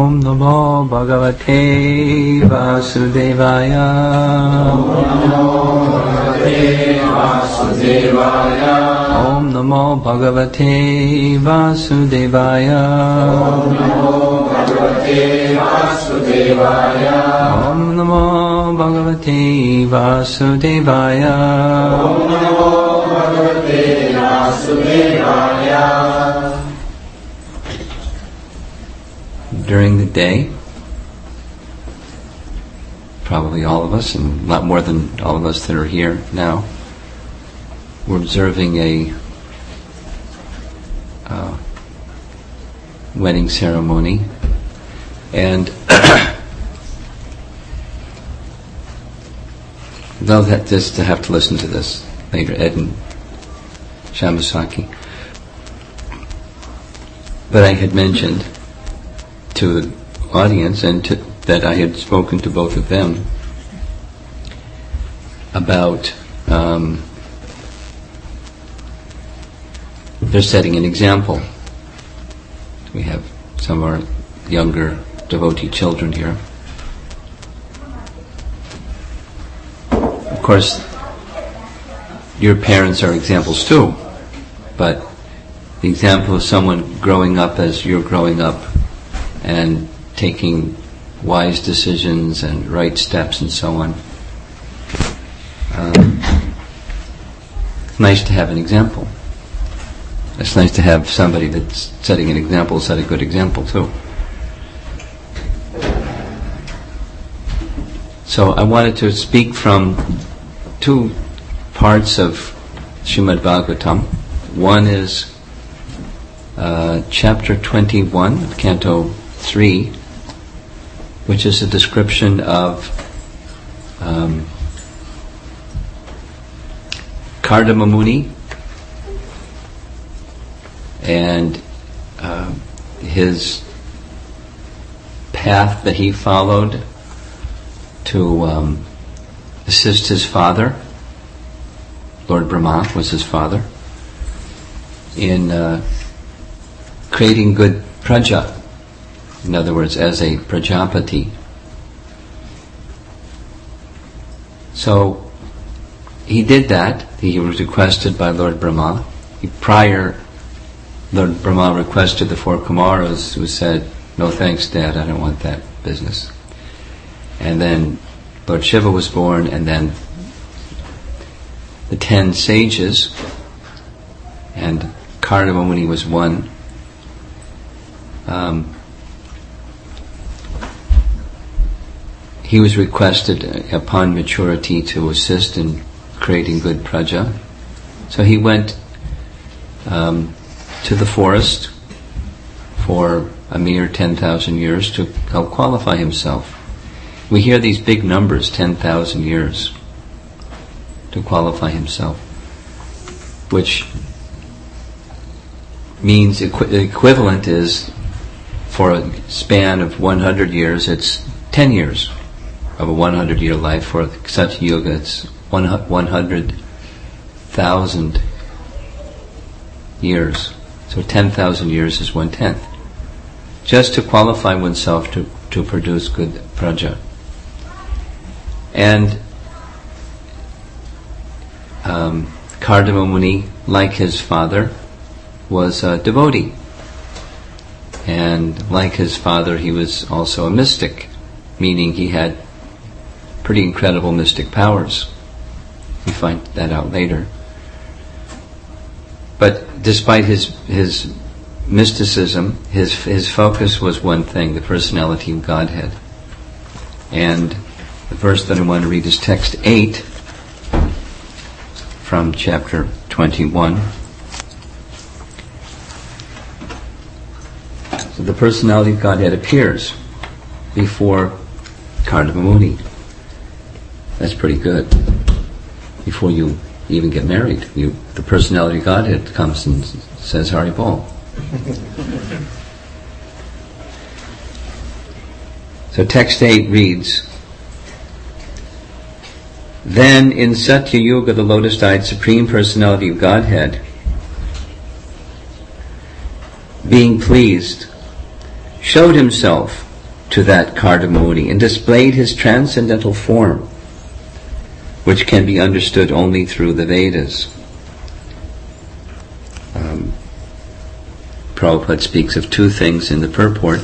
Om Namo Bhagavate Vasudevaya. Om Namo Bhagavate Vasudevaya. Om Namo Bhagavate Vasudevaya. During the day, probably all of us, and a lot more than all of us that are here now, we're observing a wedding ceremony, and they'll just to have to listen to this later, Ed and Shamasaki. But I had mentioned to the audience and that I had spoken to both of them about they're setting an example. We have some of our younger devotee children here. Of course, your parents are examples too, but the example of someone growing up as you're growing up and taking wise decisions and right steps and so on. It's nice to have an example. It's nice to have somebody that's setting an example, set a good example too. So I wanted to speak from two parts of Srimad Bhagavatam. One is chapter 21 of Canto 3, which is a description of Kardama Muni and his path that he followed to assist his father. Lord Brahma was his father in creating good praja. In other words, as a Prajapati. So he did that. He was requested by Lord Brahma. Lord Brahma requested the four Kumaras, who said, "No thanks, Dad, I don't want that business." And then Lord Shiva was born, and then the 10 sages, and Kardama Muni was one. He was requested upon maturity to assist in creating good praja. So he went to the forest for a mere 10,000 years to help qualify himself. We hear these big numbers, 10,000 years to qualify himself, which means the equivalent is, for a span of 100 years, it's 10 years of a 100-year life. For such yoga, it's 100,000 years. So 10,000 years is 1/10. Just to qualify oneself to produce good praja. And Kardama Muni, like his father, was a devotee. And like his father, he was also a mystic, meaning he had pretty incredible mystic powers. We find that out later. But despite his mysticism, his focus was one thing, the personality of Godhead. And the verse that I want to read is text 8 from chapter 21. So the personality of Godhead appears before Kardama Muni. That's pretty good. Before you even get married, the personality of Godhead comes and says Hari Bol. So text 8 reads, "Then in Satya Yuga, the lotus-eyed Supreme Personality of Godhead, being pleased, showed himself to that Kardamoni and displayed his transcendental form, which can be understood only through the Vedas. Prabhupada speaks of two things in the purport.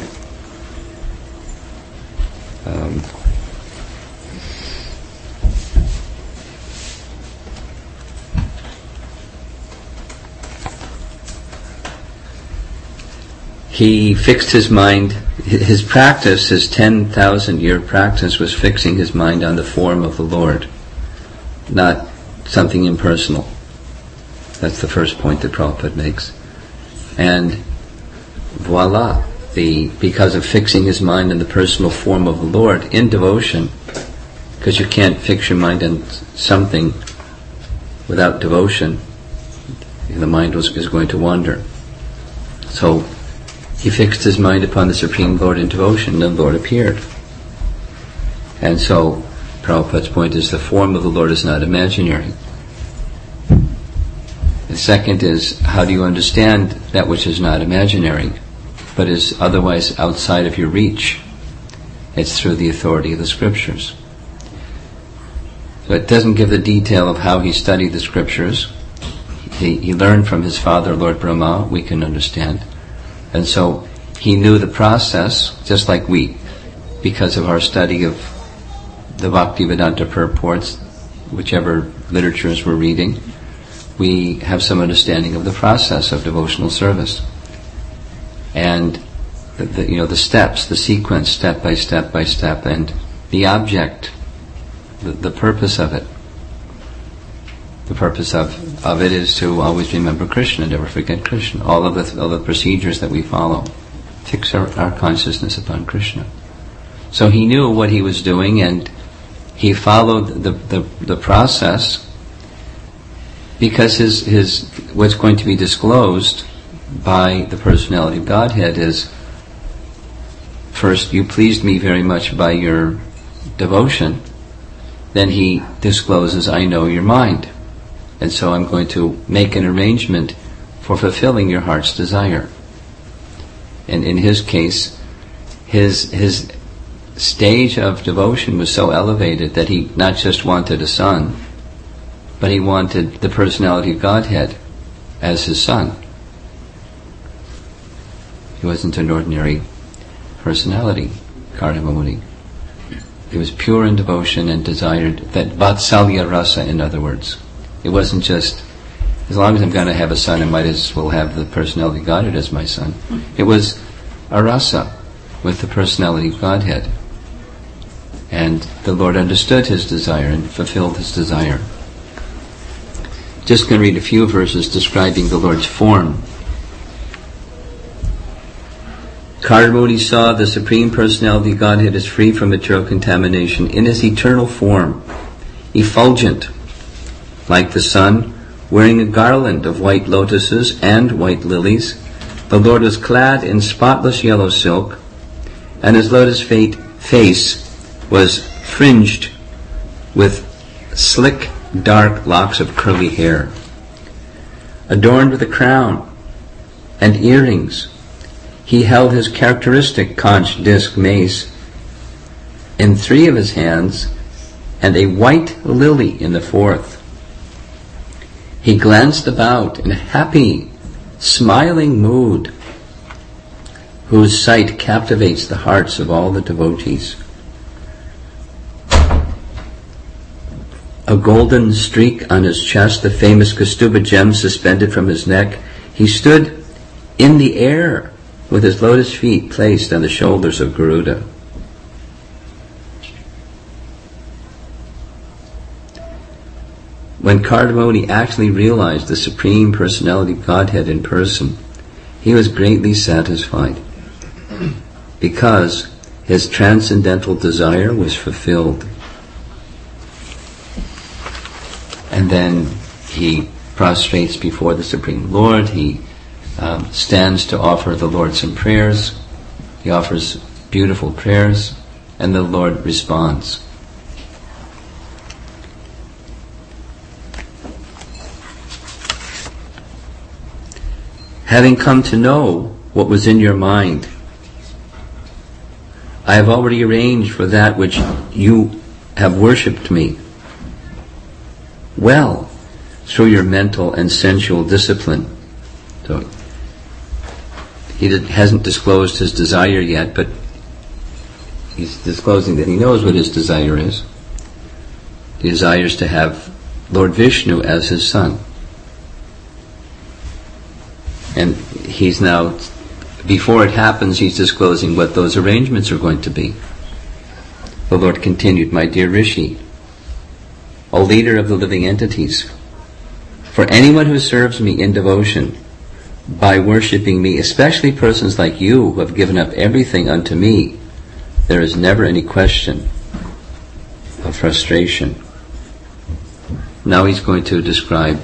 He fixed his mind, his practice, his 10,000-year practice was fixing his mind on the form of the Lord, not something impersonal. That's the first point that Prabhupada makes. And voila, because of fixing his mind on the personal form of the Lord in devotion, because you can't fix your mind on something without devotion, the mind is going to wander. So he fixed his mind upon the Supreme Lord in devotion, and the Lord appeared. And so Prabhupada's point is the form of the Lord is not imaginary. The second is, how do you understand that which is not imaginary, but is otherwise outside of your reach? It's through the authority of the scriptures. So it doesn't give the detail of how he studied the scriptures. He learned from his father, Lord Brahma, we can understand. And so he knew the process, just like we, because of our study of the Bhaktivedanta purports, whichever literatures we're reading, we have some understanding of the process of devotional service. And the steps, the sequence, step by step by step, and the object, the purpose of it. The purpose of it is to always remember Krishna, never forget Krishna. All of the procedures that we follow fix our consciousness upon Krishna. So he knew what he was doing, and he followed the process, because his what's going to be disclosed by the personality of Godhead is, first, you pleased me very much by your devotion. Then he discloses, I know your mind. And so I'm going to make an arrangement for fulfilling your heart's desire. And in his case, his stage of devotion was so elevated that he not just wanted a son, but he wanted the personality of Godhead as his son. He wasn't an ordinary personality, Kardamamuni. He was pure in devotion and desired that Vatsalya rasa, in other words. It wasn't just, as long as I'm going to have a son, I might as well have the personality of Godhead as my son. It was a rasa with the personality of Godhead. And the Lord understood his desire and fulfilled his desire. Just going to read a few verses describing the Lord's form. Kardamuni saw the Supreme Personality of Godhead is free from material contamination in his eternal form, effulgent, like the sun, wearing a garland of white lotuses and white lilies. The Lord was clad in spotless yellow silk, and his lotus face was fringed with slick, dark locks of curly hair. Adorned with a crown and earrings, he held his characteristic conch disc mace in 3 of his hands and a white lily in the 4th. He glanced about in a happy, smiling mood, whose sight captivates the hearts of all the devotees. A golden streak on his chest, the famous Kaustubha gem suspended from his neck. He stood in the air with his lotus feet placed on the shoulders of Garuda. When Kardamuni actually realized the Supreme Personality of Godhead in person, he was greatly satisfied, because his transcendental desire was fulfilled. And then he prostrates before the Supreme Lord. He stands to offer the Lord some prayers. He offers beautiful prayers, and the Lord responds. Having come to know what was in your mind, I have already arranged for that which you have worshipped me. Well, through your mental and sensual discipline. So, he hasn't disclosed his desire yet, but he's disclosing that he knows what his desire is. He desires to have Lord Vishnu as his son. And he's now, before it happens, he's disclosing what those arrangements are going to be. The Lord continued, my dear Rishi, O leader of the living entities, for anyone who serves me in devotion, by worshipping me, especially persons like you who have given up everything unto me, there is never any question of frustration. Now he's going to describe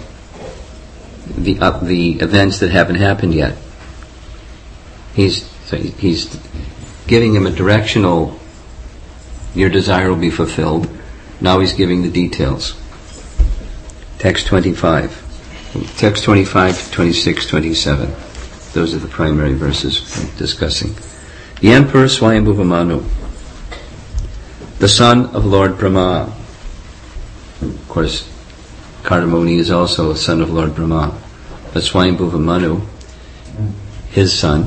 the events that haven't happened yet. He's giving him a directional, your desire will be fulfilled. Now he's giving the details. Text 25. Text 25, 26, 27. Those are the primary verses we're discussing. The Emperor Swayambhuva Manu, the son of Lord Brahma. Of course, Kardamuni is also a son of Lord Brahma. But Swayambhuva Manu, his son,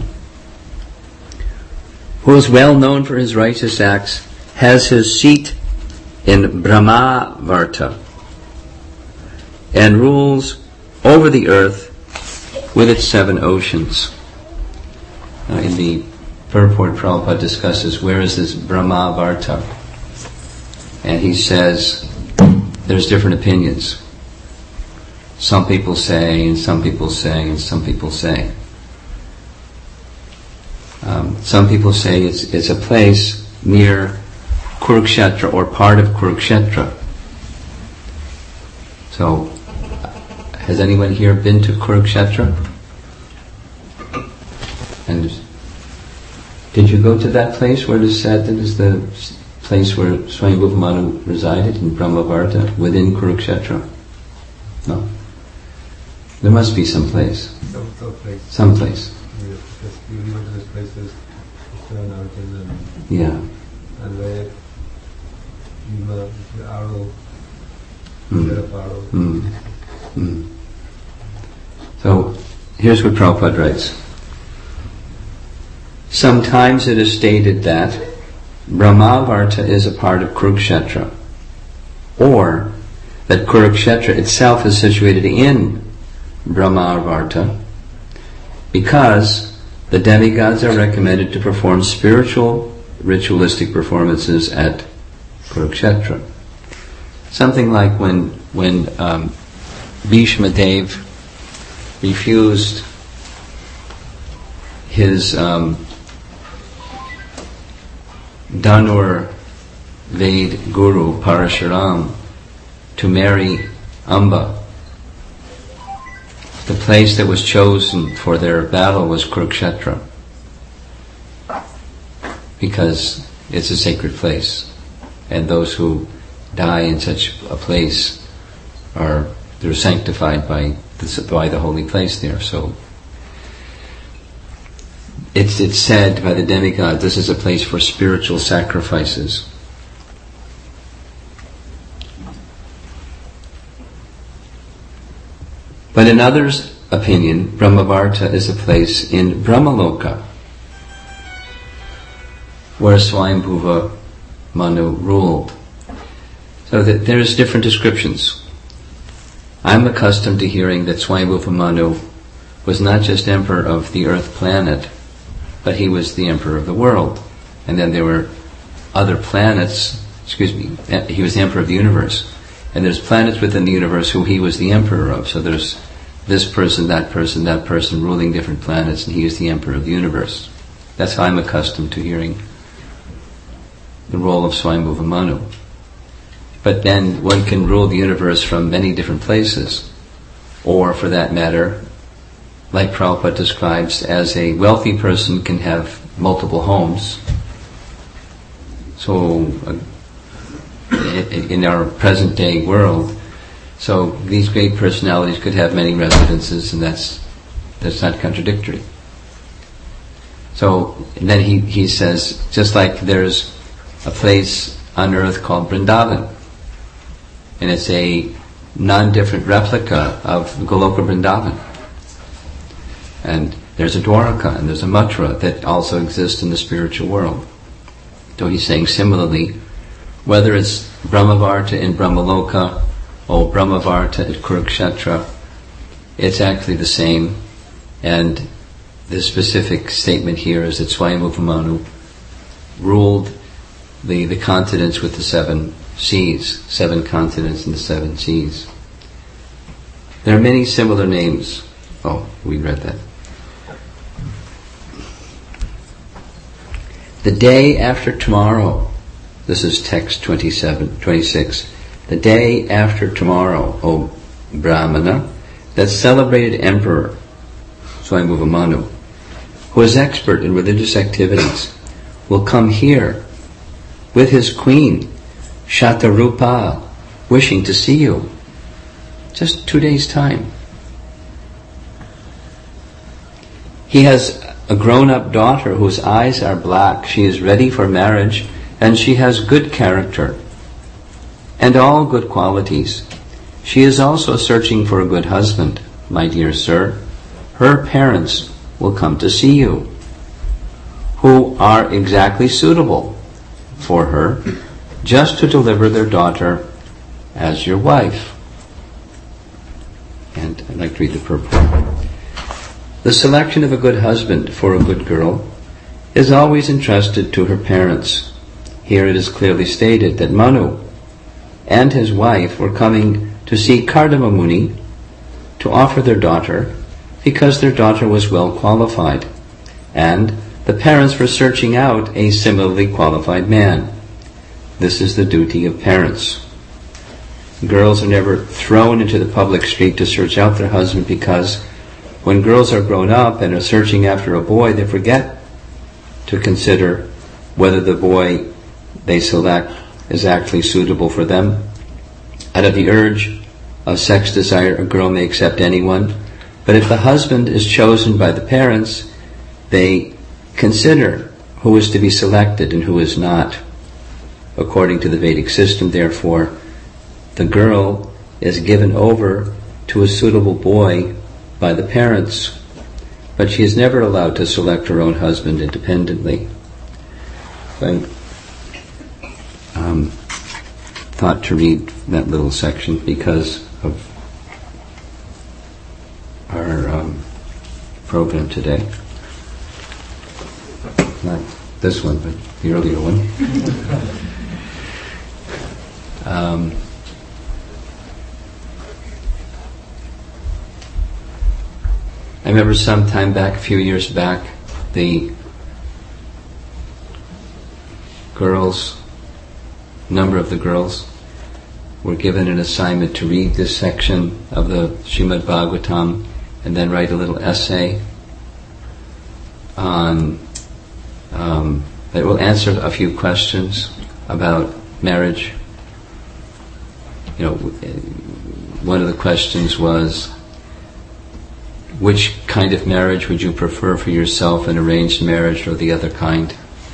who is well known for his righteous acts, has his seat in Brahmavarta and rules over the earth with its 7 oceans. Now in the purport, Prabhupada discusses where is this Brahmavarta, and he says there's different opinions. Some people say, and some people say, and some people say. Some people say it's a place near Kurukshetra or part of Kurukshetra. So, has anyone here been to Kurukshetra? And did you go to that place where it is said that is the place where Swayambhuva Manu resided in Brahmavarta within Kurukshetra? No. There must be some place. Some place. You went to this place with Arjun and where the arrow, So, here's what Prabhupada writes. Sometimes it is stated that Brahmavarta is a part of Kurukshetra, or that Kurukshetra itself is situated in Brahmavarta, because the demigods are recommended to perform spiritual ritualistic performances at Kurukshetra. Something like when Bhishma Dev refused his Dhanur Ved Guru Parashuram to marry Amba. The place that was chosen for their battle was Kurukshetra, because it's a sacred place, and those who die in such a place they're sanctified by the holy place there. So it's said by the demigod, this is a place for spiritual sacrifices. But in others' opinion, Brahmavarta is a place in Brahmaloka, where Swayambhuva Manu ruled. So that there's different descriptions. I'm accustomed to hearing that Swayambhuva Manu was not just emperor of the earth planet, but he was the emperor of the world. And then there were other planets, he was the emperor of the universe. And there's planets within the universe who he was the emperor of. So there's this person, that person ruling different planets, and he is the emperor of the universe. That's how I'm accustomed to hearing the role of Swayambhuva Manu. But then one can rule the universe from many different places. Or, for that matter, like Prabhupada describes, as a wealthy person can have multiple homes. So, in our present day world, so these great personalities could have many residences, and that's not contradictory. So then he says, just like there's a place on earth called Vrindavan, and it's a non-different replica of Goloka Vrindavan. And there's a Dwaraka and there's a Mathura that also exist in the spiritual world. So he's saying similarly, whether it's Brahmavarta in Brahmaloka or Brahmavarta at Kurukshetra, it's actually the same. And the specific statement here is that Swayambhuva Manu ruled the continents with the 7 seas, 7 continents and the 7 seas. There are many similar names. Oh, we read that. The day after tomorrow, this is text 26. The day after tomorrow, O Brahmana, that celebrated emperor, Swayambhuva Manu, who is expert in religious activities, will come here with his queen, Shatarupa, wishing to see you. Just 2 days' time. He has a grown-up daughter whose eyes are black. She is ready for marriage, and she has good character and all good qualities. She is also searching for a good husband, my dear sir. Her parents will come to see you, who are exactly suitable for her, just to deliver their daughter as your wife. And I'd like to read the purport. The selection of a good husband for a good girl is always entrusted to her parents. Here it is clearly stated that Manu and his wife were coming to see Kardama Muni to offer their daughter because their daughter was well qualified, and the parents were searching out a similarly qualified man. This is the duty of parents. Girls are never thrown into the public street to search out their husband, because when girls are grown up and are searching after a boy, they forget to consider whether the boy they select is actually suitable for them. Out of the urge of sex desire, a girl may accept anyone, but if the husband is chosen by the parents, they consider who is to be selected and who is not. According to the Vedic system, therefore, the girl is given over to a suitable boy by the parents, but she is never allowed to select her own husband independently. I thought to read that little section because of our program today. Not this one, but the earlier one. I remember some time back, a few years back, the number of the girls were given an assignment to read this section of the Srimad Bhagavatam and then write a little essay on that will answer a few questions about marriage. One of the questions was, which kind of marriage would you prefer for yourself, an arranged marriage or the other kind?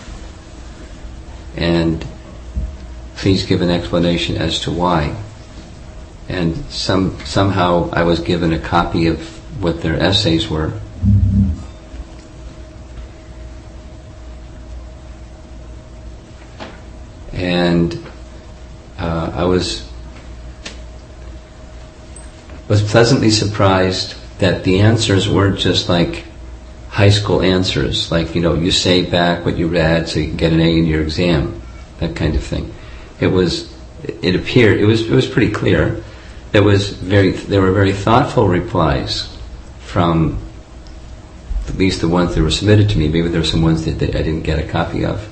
And please give an explanation as to why. And somehow I was given a copy of what their essays were. And I was pleasantly surprised that the answers weren't just like high school answers, like, you say back what you read so you can get an A in your exam, that kind of thing. It was pretty clear. There were very thoughtful replies from at least the ones that were submitted to me. Maybe there were some ones that I didn't get a copy of.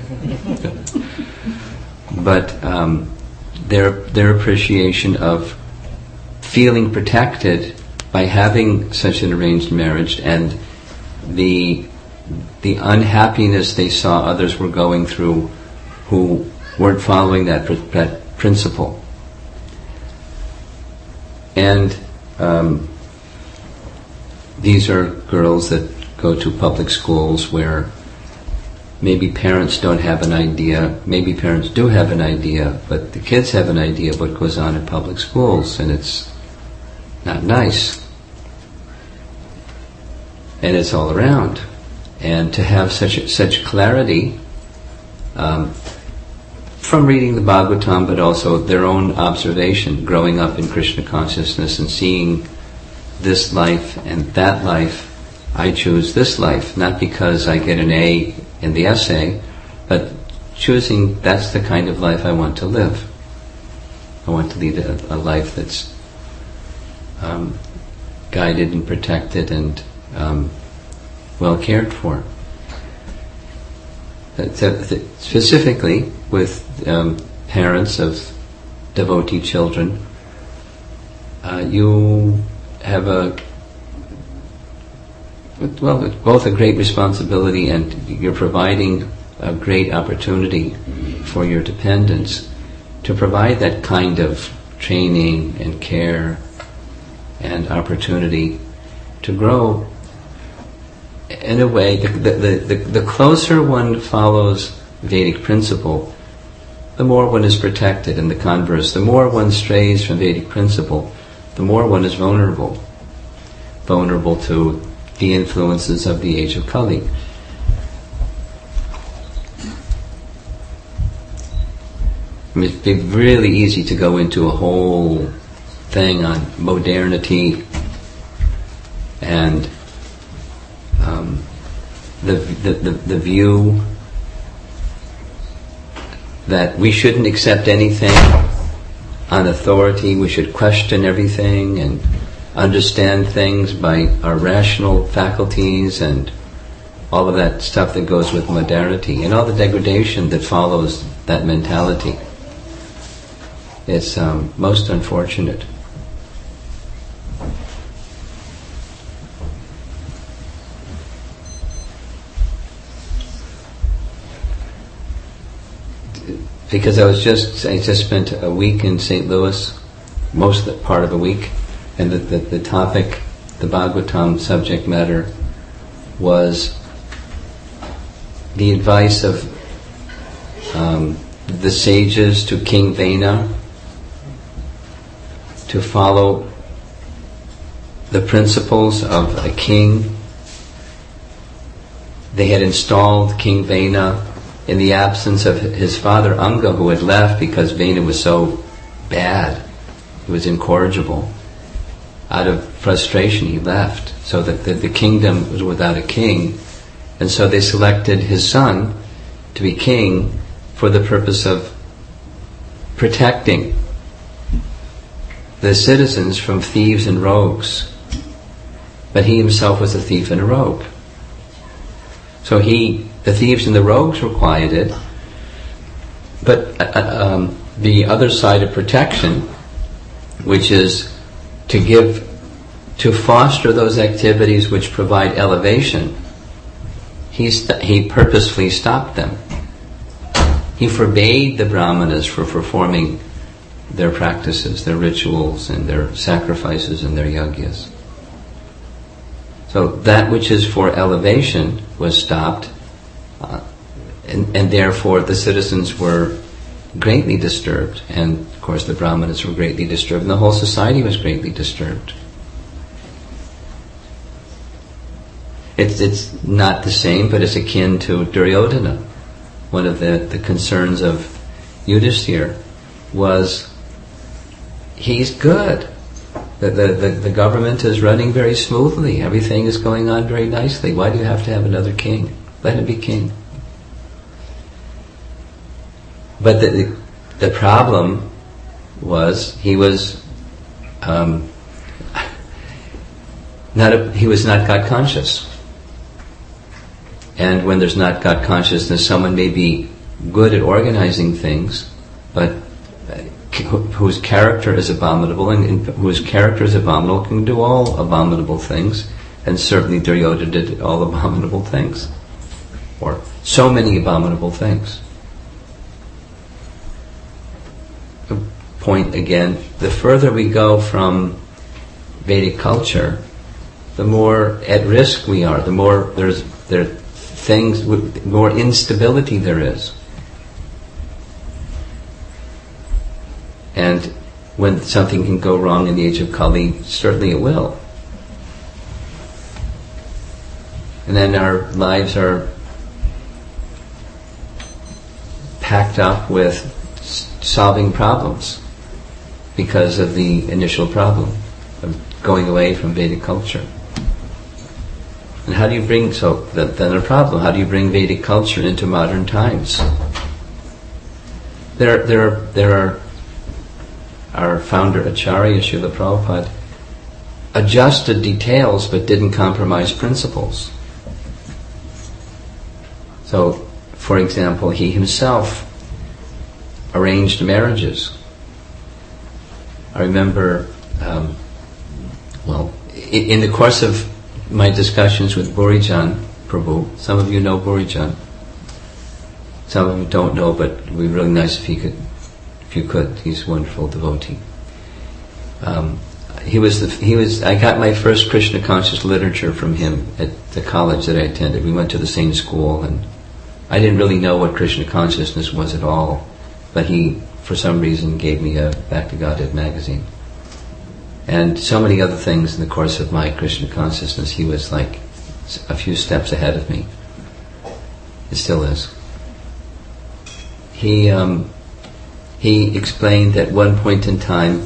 But their appreciation of feeling protected by having such an arranged marriage, and the unhappiness they saw others were going through who weren't following that principle. And these are girls that go to public schools where maybe parents don't have an idea, maybe parents do have an idea, but the kids have an idea of what goes on in public schools, and it's not nice. And it's all around. And to have such clarity from reading the Bhagavatam, but also their own observation, growing up in Krishna consciousness and seeing this life and that life, I choose this life, not because I get an A in the essay, but choosing that's the kind of life I want to live. I want to lead a life that's guided and protected and well cared for. Specifically with parents of devotee children, you have both a great responsibility, and you're providing a great opportunity for your dependents to provide that kind of training and care and opportunity to grow in a way. The closer one follows Vedic principle, the more one is protected, and the converse. The more one strays from Vedic principle, the more one is vulnerable to the influences of the age of Kali. I mean, it'd be really easy to go into a whole thing on modernity and the view that we shouldn't accept anything on authority, we should question everything and understand things by our rational faculties and all of that stuff that goes with modernity and all the degradation that follows that mentality. It's most unfortunate. Because I just spent a week in St. Louis, most of the part of a week, and the topic, the Bhagavatam subject matter, was the advice of the sages to King Vena to follow the principles of a king. They had installed King Vena in the absence of his father Anga, who had left because Vena was so bad. He was incorrigible. Out of frustration, he left, so that the kingdom was without a king. And so they selected his son to be king for the purpose of protecting the citizens from thieves and rogues. But he himself was a thief and a rogue. So the thieves and the rogues were quieted, but the other side of protection, which is to foster those activities which provide elevation, he purposefully stopped them. He forbade the brahmanas from performing their practices, their rituals and their sacrifices and their yagyas. So that which is for elevation was stopped, and therefore the citizens were greatly disturbed, and of course the brahmanas were greatly disturbed, and the whole society was greatly disturbed. It's not the same, but it's akin to Duryodhana. One of the concerns of Yudhishthira was, he's good. The government is running very smoothly. Everything is going on very nicely. Why do you have to have another king? Let him be king. But the problem was he was not God conscious. And when there's not God consciousness, someone may be good at organizing things, but whose character is abominable, and whose character is abominable can do all abominable things, and certainly Duryodhana did all abominable things, or so many abominable things. The point again, the further we go from Vedic culture, the more at risk we are, the more there are things, more instability there is. And when something can go wrong in the age of Kali, certainly it will. And then our lives are packed up with solving problems because of the initial problem of going away from Vedic culture. And how do you bring, then a problem, how do you bring Vedic culture into modern times? There are our founder Acharya Srila Prabhupada adjusted details but didn't compromise principles. So, for example, he himself arranged marriages. I remember, in the course of my discussions with Burijan Prabhu, some of you know Burijan, some of you don't know, but it would be really nice if you could. He's a wonderful devotee. I got my first Krishna conscious literature from him at the college that I attended. We went to the same school, and I didn't really know what Krishna consciousness was at all, but he, for some reason, gave me a Back to Godhead magazine. And so many other things in the course of my Krishna consciousness, he was like a few steps ahead of me. It still is. He explained at one point in time,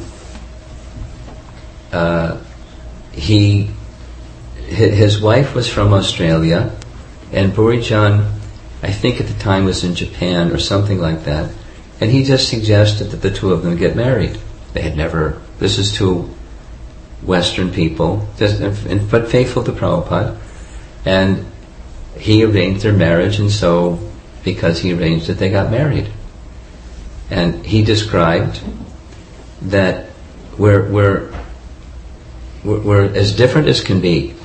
his wife was from Australia, and Burijan, I think at the time, was in Japan or something like that, and he just suggested that the two of them get married. They had never, this is two Western people, but faithful to Prabhupada, and he arranged their marriage, and so, because he arranged it, they got married. And he described that we're as different as can be.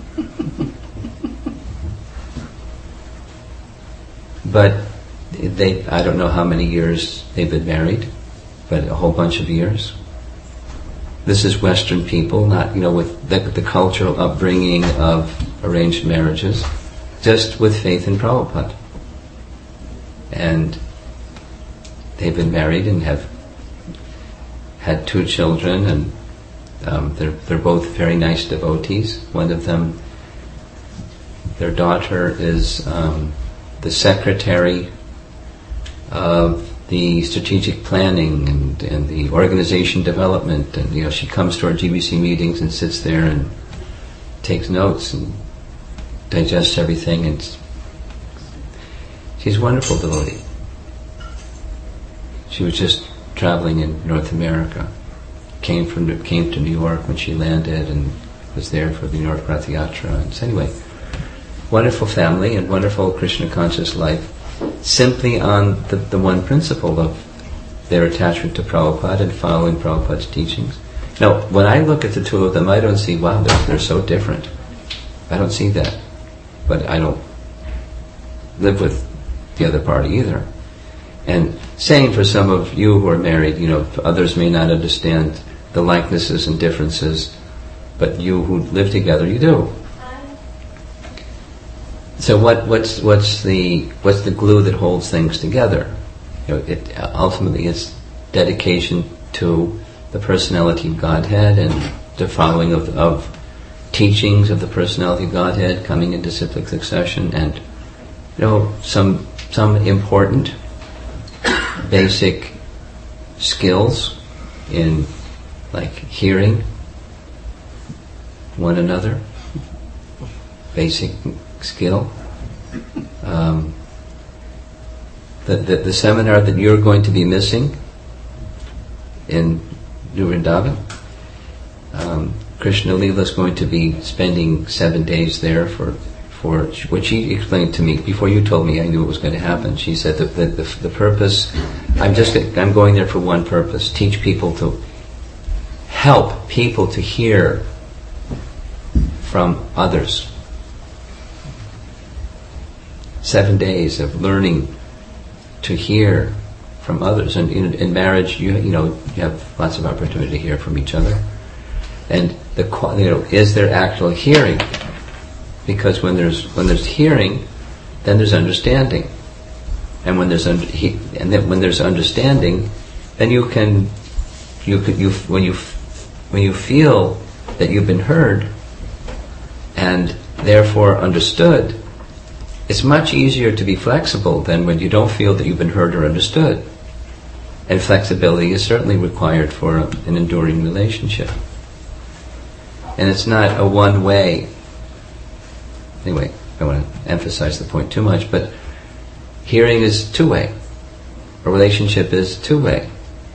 But I don't know how many years they've been married, but a whole bunch of years. This is Western people, not, with the cultural upbringing of arranged marriages, just with faith in Prabhupada. And they've been married and have had 2 children, and they're both very nice devotees. One of them, their daughter, is the secretary of the strategic planning and the organization development, and she comes to our GBC meetings and sits there and takes notes and digests everything, and she's a wonderful devotee. She was just traveling in North America, came to New York when she landed, and was there for the New York Rath Yatra. And so anyway, wonderful family and wonderful Krishna conscious life, simply on the one principle of their attachment to Prabhupada and following Prabhupada's teachings. Now, when I look at the two of them, I don't see, wow, they're so different. I don't see that. But I don't live with the other party either. And saying for some of you who are married, others may not understand the likenesses and differences, but you who live together, you do. So what's the glue that holds things together? It ultimately is dedication to the personality of Godhead and the following of teachings of the personality of Godhead, coming in disciplic succession, and some important basic skills in like hearing one another, basic skill. The seminar that you're going to be missing in New Vrindavan, Krishna Leela is going to be spending 7 days there for what she explained to me before you told me. I knew it was going to happen. She said that the purpose, I'm going there for one purpose: teach people, to help people to hear from others. 7 days of learning to hear from others, and in marriage, you have lots of opportunity to hear from each other. And is there actual hearing? Because when there's hearing, then there's understanding. And when there's understanding, then when you feel that you've been heard and therefore understood, it's much easier to be flexible than when you don't feel that you've been heard or understood. And flexibility is certainly required for an enduring relationship. And it's not a one-way. Anyway, I don't want to emphasize the point too much, but hearing is two-way. A relationship is two-way.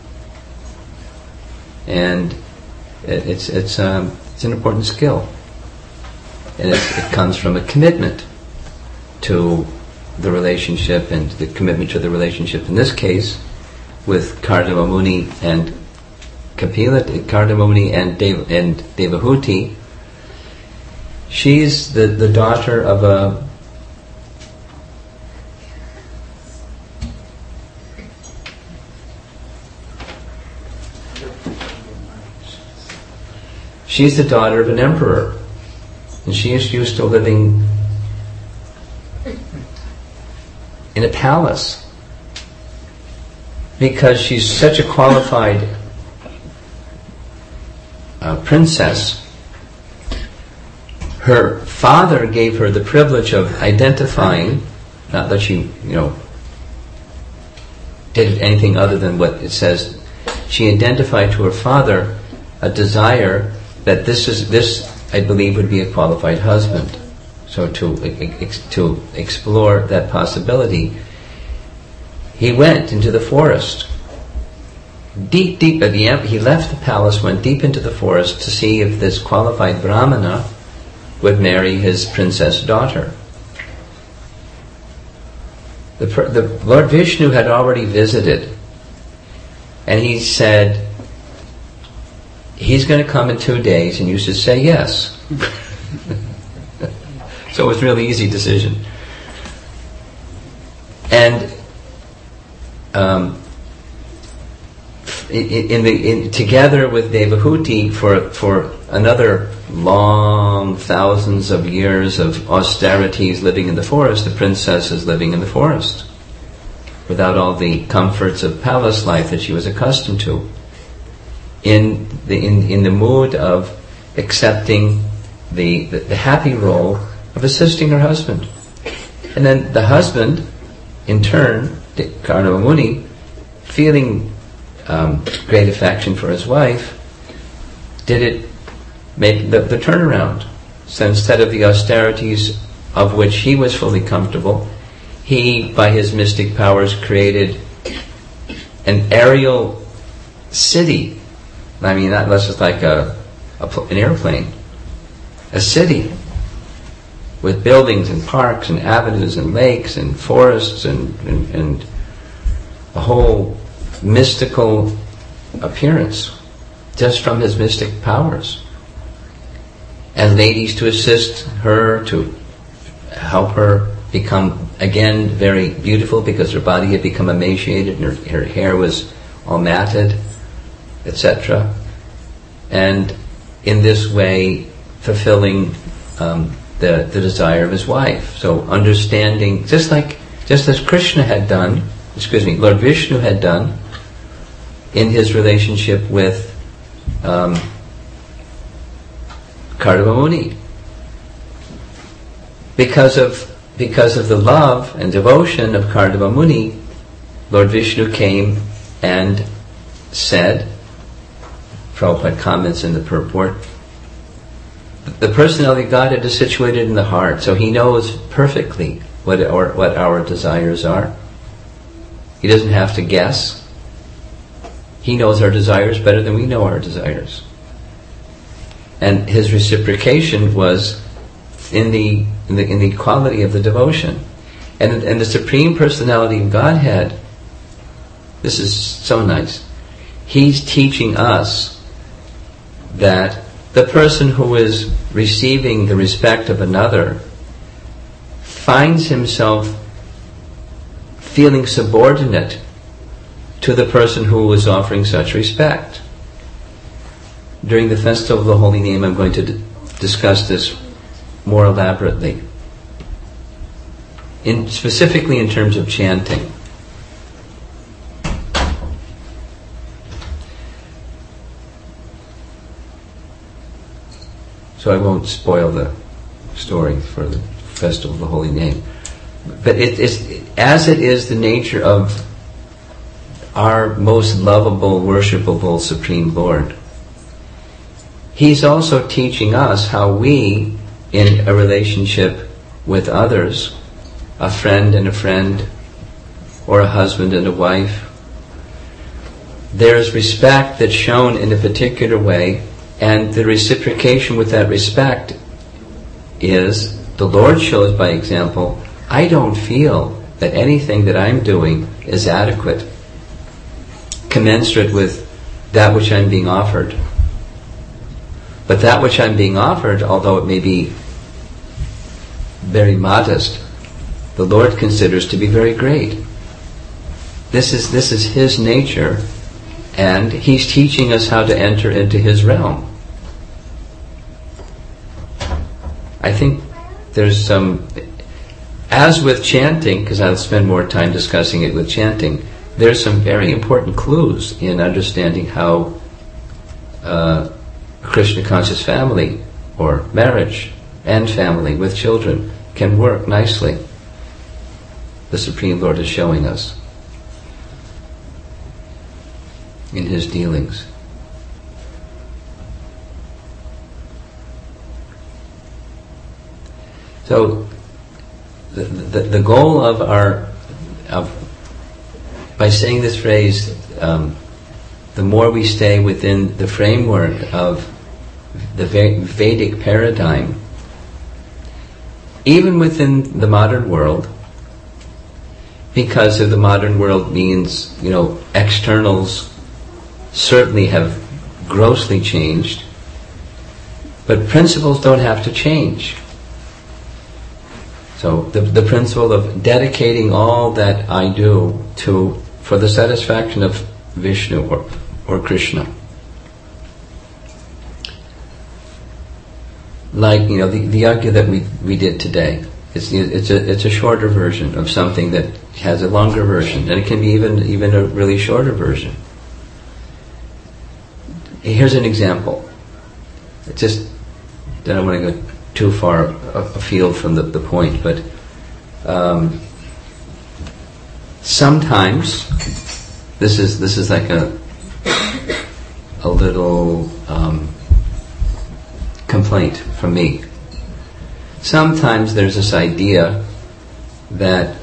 And it's an important skill. And it comes from a commitment to the relationship, and the commitment to the relationship in this case with Kardama Muni and Kapila, Kardama Muni and Devahuti. She's the daughter of a She's the daughter of an emperor, and she is used to living in a palace because she's such a qualified princess. Her father gave her the privilege of identifying, not that she, did anything other than what it says. She identified to her father a desire that this I believe would be a qualified husband. So to explore that possibility, he went into the forest. Deep at the end, he left the palace, went deep into the forest to see if this qualified Brahmana would marry his princess daughter. The Lord Vishnu had already visited, and he said, he's going to come in 2 days and you should say yes. So it was a really easy decision. And together with Devahuti for another long thousands of years of austerities living in the forest, the princess is living in the forest without all the comforts of palace life that she was accustomed to, in the mood of accepting the happy role of assisting her husband. And then the husband, in turn, Kardama Muni, feeling great affection for his wife, made the turnaround. So instead of the austerities of which he was fully comfortable, he, by his mystic powers, created an aerial city. I mean, that was just like an airplane. A city with buildings and parks and avenues and lakes and forests and a whole mystical appearance just from his mystic powers. And ladies to assist her, to help her become again very beautiful because her body had become emaciated and her hair was all matted, etc. And in this way fulfilling the desire of his wife. So understanding, just as Krishna had done, Lord Vishnu had done in his relationship with Kardama Muni. Because of the love and devotion of Kardama Muni, Lord Vishnu came and said, Prabhupada comments in the purport, the personality of Godhead is situated in the heart, so He knows perfectly what our desires are. He doesn't have to guess. He knows our desires better than we know our desires. And His reciprocation was in the quality of the devotion. And the Supreme Personality of Godhead, this is so nice, He's teaching us that the person who is receiving the respect of another finds himself feeling subordinate to the person who is offering such respect. during the Festival of the Holy Name, I'm going to discuss this more elaborately, specifically in terms of chanting. So I won't spoil the story for the Festival of the Holy Name. But as it is the nature of our most lovable, worshipable Supreme Lord, He's also teaching us how we, in a relationship with others, a friend, or a husband and a wife, there's respect that's shown in a particular way, and the reciprocation with that respect is, the Lord shows by example, I don't feel that anything that I'm doing is adequate, commensurate with that which I'm being offered. But that which I'm being offered, although it may be very modest, the Lord considers to be very great. This is His nature, and He's teaching us how to enter into His realm. I think there's some, as with chanting, because I'll spend more time discussing it with chanting, there's some very important clues in understanding how a Krishna conscious family, or marriage and family with children, can work nicely. The Supreme Lord is showing us in His dealings. So the goal of by saying this phrase, the more we stay within the framework of the Vedic paradigm, even within the modern world, because of the modern world means, externals certainly have grossly changed, but principles don't have to change. So the principle of dedicating all that I do for the satisfaction of Vishnu or Krishna. Like, the yajna that we did today. It's a shorter version of something that has a longer version, and it can be even a really shorter version. Here's an example. I don't want to go too far afield from the point, but sometimes this is like a little complaint from me. Sometimes there's this idea that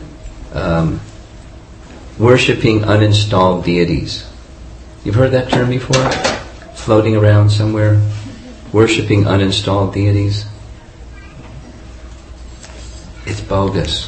worshipping uninstalled deities. You've heard that term before? Floating around somewhere? Worshipping uninstalled deities? It's bogus.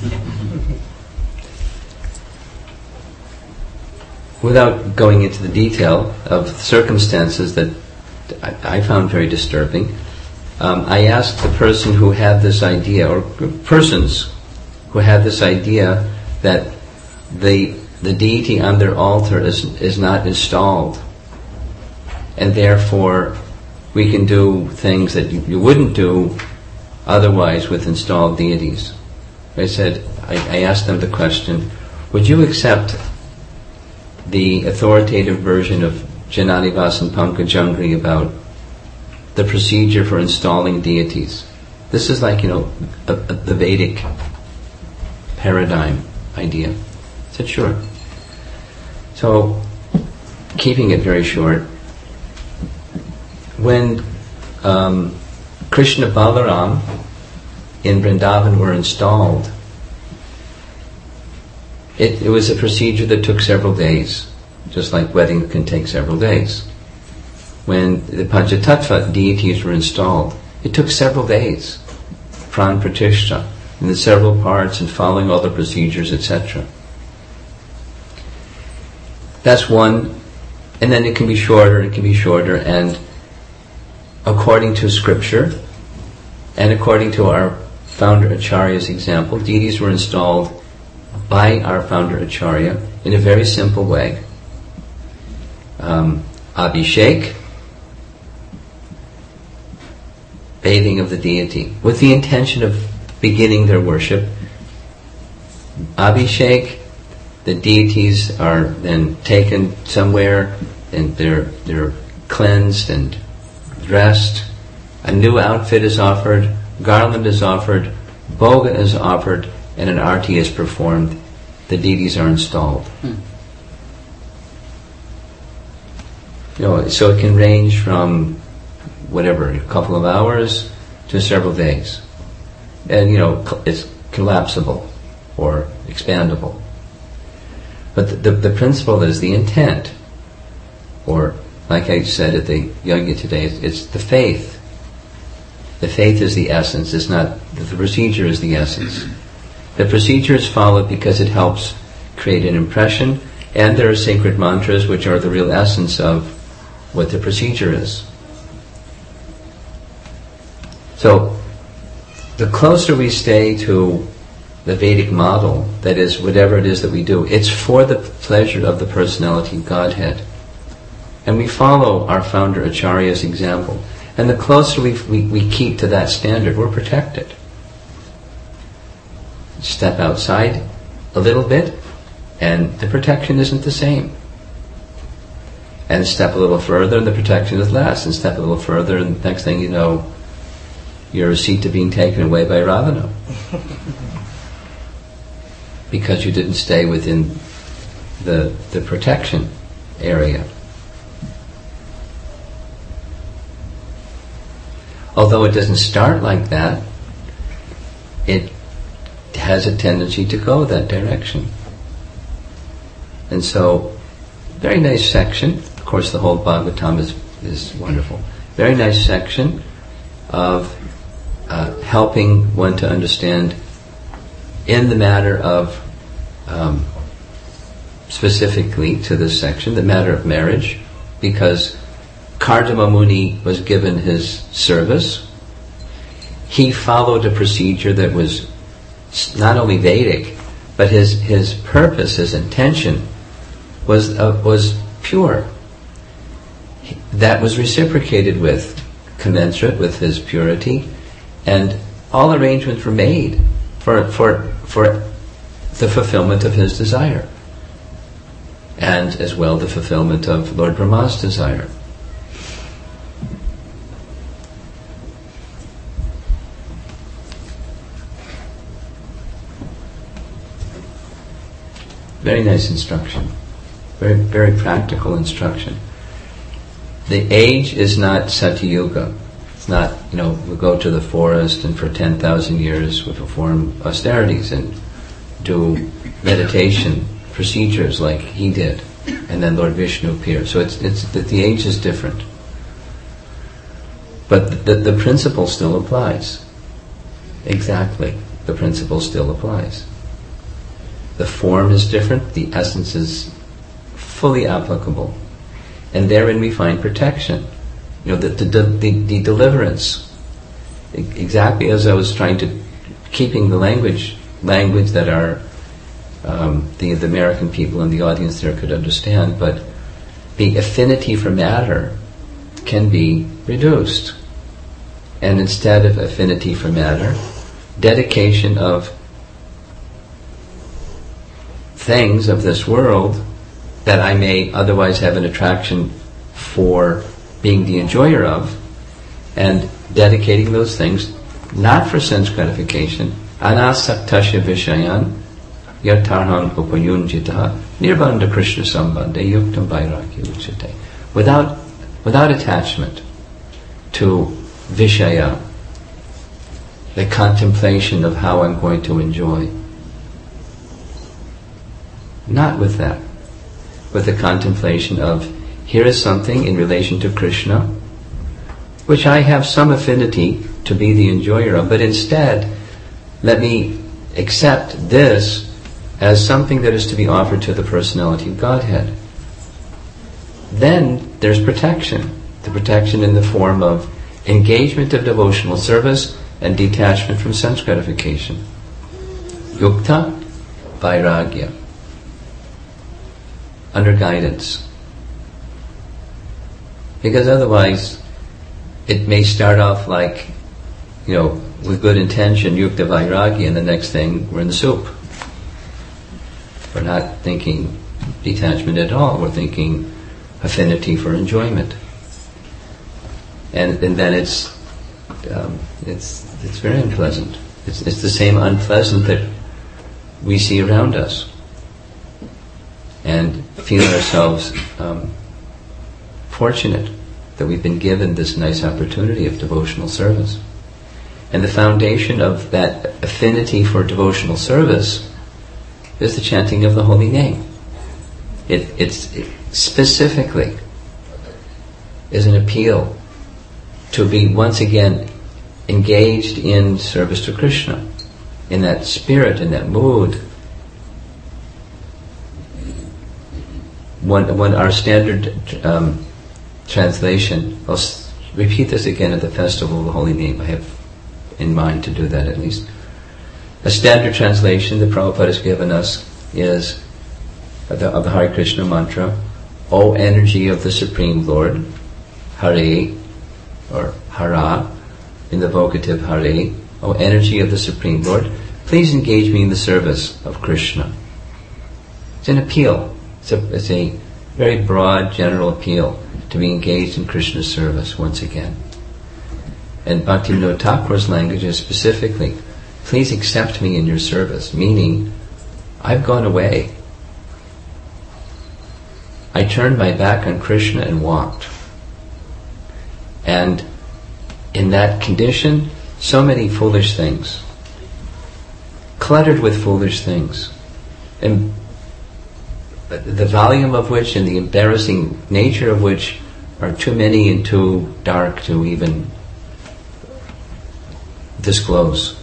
Without going into the detail of circumstances that I found very disturbing, I asked the person who had this idea, or persons who had this idea, that the deity on their altar is not installed, and therefore we can do things that you wouldn't do otherwise with installed deities. I asked them the question, would you accept the authoritative version of Jananivasan Pankajangri about the procedure for installing deities? This is like, the Vedic paradigm idea. I said, sure. So, keeping it very short, when Krishna Balaram in Vrindavan were installed, it was a procedure that took several days, just like wedding can take several days. When the Panchatattva deities were installed, it took several days. Pran Pratishtha, in the several parts and following all the procedures, etc. That's one, and then it can be shorter, and according to scripture, and according to our founder Acharya's example, deities were installed by our founder Acharya in a very simple way. Abhishek, bathing of the deity, with the intention of beginning their worship. Abhishek, the deities are then taken somewhere, and they're cleansed and dressed. A new outfit is offered, garland is offered, bhoga is offered, and an arti is performed. The deities are installed. So it can range from whatever, a couple of hours to several days. And it's collapsible or expandable. But the principle is the intent, or like I said at the Yajna today, it's the faith. The faith is the essence. It's not, the procedure is the essence. The procedure is followed because it helps create an impression, and there are sacred mantras which are the real essence of what the procedure is. So, the closer we stay to the Vedic model, that is, whatever it is that we do, it's for the pleasure of the personality of Godhead. And we follow our founder Acharya's example. And the closer we keep to that standard, we're protected. Step outside a little bit, and the protection isn't the same. And step a little further, and the protection is less. And step a little further, and the next thing you know, you're Sita being taken away by Ravana. Because you didn't stay within the protection area. Although it doesn't start like that, it has a tendency to go that direction. And so, very nice section. Of course, the whole Bhagavatam is wonderful. Very nice section of helping one to understand in the matter of, specifically to this section, the matter of marriage, because Kardama Muni was given his service. He followed a procedure that was not only Vedic, but his purpose, his intention was pure. That was reciprocated with, commensurate with his purity, and all arrangements were made for the fulfillment of his desire, and as well the fulfillment of Lord Brahma's desire. Very nice instruction. Very, very practical instruction. The age is not Satyuga. It's not, we'll go to the forest and for 10,000 years we'll perform austerities and do meditation procedures like he did. And then Lord Vishnu appears. So it's the age is different. But the principle still applies. Exactly. The principle still applies. The form is different, the essence is fully applicable. And therein we find protection. The deliverance. Exactly as I was trying to, keeping the language that our the American people in the audience there could understand, but the affinity for matter can be reduced. And instead of affinity for matter, dedication of things of this world that I may otherwise have an attraction for being the enjoyer of, and dedicating those things not for sense gratification, anasaktasya vishayan yartarhan upayunjitaha nirbandha krishna sambandhe yuktam vairagya uchate. Without attachment to vishaya, the contemplation of how I'm going to enjoy. Not with that. With the contemplation of, here is something in relation to Krishna, which I have some affinity to be the enjoyer of, but instead, let me accept this as something that is to be offered to the personality of Godhead. Then there's protection. The protection in the form of engagement of devotional service and detachment from sense gratification. Yukta Vairagya. Under guidance. Because otherwise, it may start off like with good intention, yukta vairagi, and the next thing, we're in the soup. We're not thinking detachment at all. We're thinking affinity for enjoyment. And then it's very unpleasant. It's the same unpleasant that we see around us, and feel ourselves fortunate that we've been given this nice opportunity of devotional service. And the foundation of that affinity for devotional service is the chanting of the holy name. It specifically is an appeal to be once again engaged in service to Krishna, in that spirit, in that mood. When our standard translation, I'll repeat this again at the Festival of the Holy Name. I have in mind to do that at least. A standard translation that Prabhupada has given us is of the Hare Krishna mantra: O energy of the Supreme Lord, Hare, or Hara, in the vocative Hare, O energy of the Supreme Lord, please engage me in the service of Krishna. It's an appeal. It's a very broad, general appeal to be engaged in Krishna's service once again. And Bhaktivinoda Thakur's language is specifically, please accept me in your service, meaning, I've gone away. I turned my back on Krishna and walked. And in that condition, so many foolish things, cluttered with foolish things, and the volume of which and the embarrassing nature of which are too many and too dark to even disclose.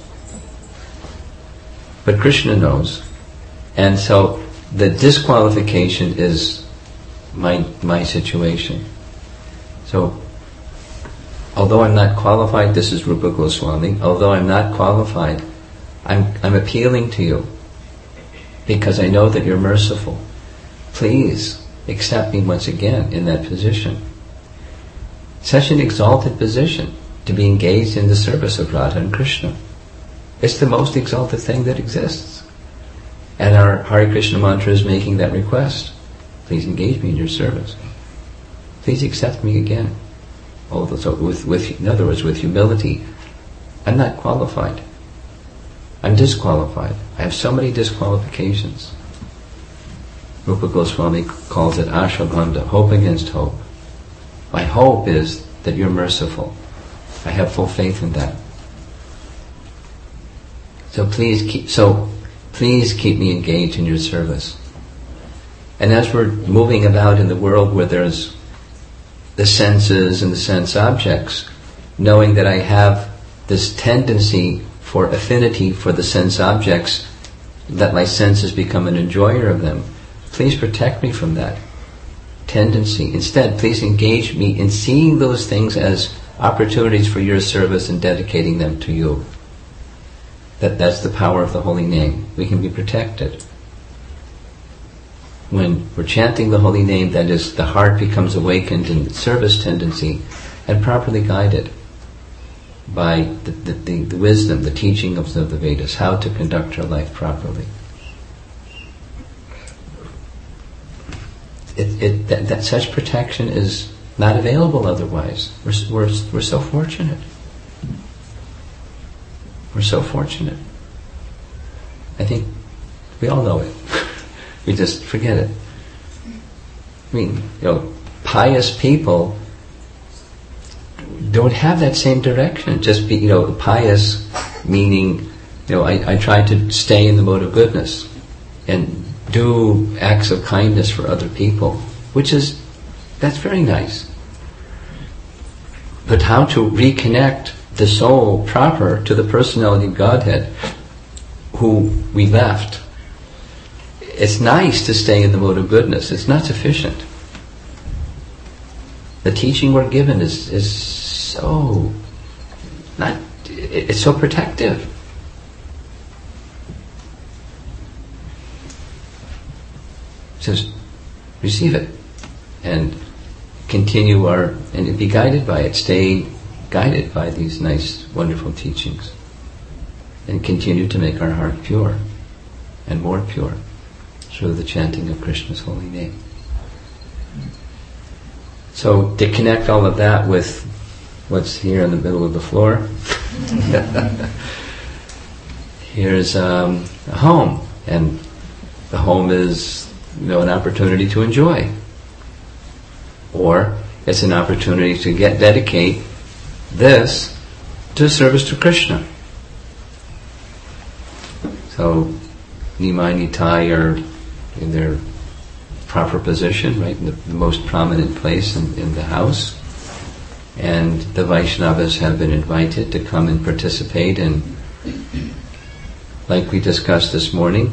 But Krishna knows, and so the disqualification is my situation. So, although I'm not qualified, this is Rupa Goswami, although I'm not qualified, I'm appealing to you because I know that you're merciful. Please accept me once again in that position. Such an exalted position to be engaged in the service of Radha and Krishna. It's the most exalted thing that exists. And our Hare Krishna mantra is making that request. Please engage me in your service. Please accept me again. So in other words, with humility, I'm not qualified. I'm disqualified. I have so many disqualifications. Rupa Goswami calls it ashwagandha, hope against hope. My hope is that you're merciful. I have full faith in that. So please keep me engaged in your service. And as we're moving about in the world where there's the senses and the sense objects, knowing that I have this tendency for affinity for the sense objects, that my senses become an enjoyer of them, please protect me from that tendency. Instead, please engage me in seeing those things as opportunities for your service and dedicating them to you. That's the power of the holy name. We can be protected. When we're chanting the holy name, that is, the heart becomes awakened in service tendency and properly guided by the wisdom, the teaching of the Vedas, how to conduct our life properly. That such protection is not available otherwise. We're so fortunate. We're so fortunate. I think we all know it. We just forget it. I mean, pious people don't have that same direction. Just be, pious meaning, I try to stay in the mode of goodness and do acts of kindness for other people, that's very nice. But how to reconnect the soul proper to the personality of Godhead who we left? It's nice to stay in the mode of goodness. It's not sufficient. The teaching we're given is so not. It's so protective. It says, receive it and continue and be guided by it. Stay guided by these nice, wonderful teachings, and continue to make our heart pure and more pure through the chanting of Krishna's holy name. So to connect all of that with what's here in the middle of the floor, here's a home, and the home is, an opportunity to enjoy, or it's an opportunity to dedicate this to service to Krishna. So Nimai Nitai are in their proper position, right, in the most prominent place in the house, and the Vaishnavas have been invited to come and participate in, like we discussed this morning,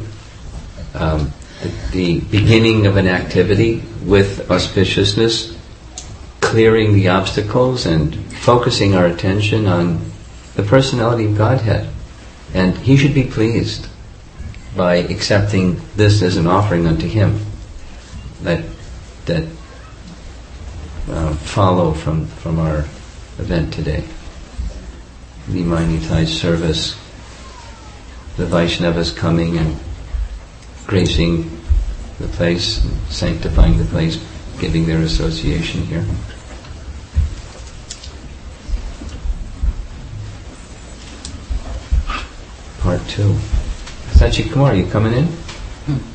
the beginning of an activity with auspiciousness, clearing the obstacles and focusing our attention on the personality of Godhead. And He should be pleased by accepting this as an offering unto Him that follow from our event today. Nimai Nitai's service, the Vaishnavas coming and gracing the place, sanctifying the place, giving their association here. Part 2. Sachi Kumar, are you coming in?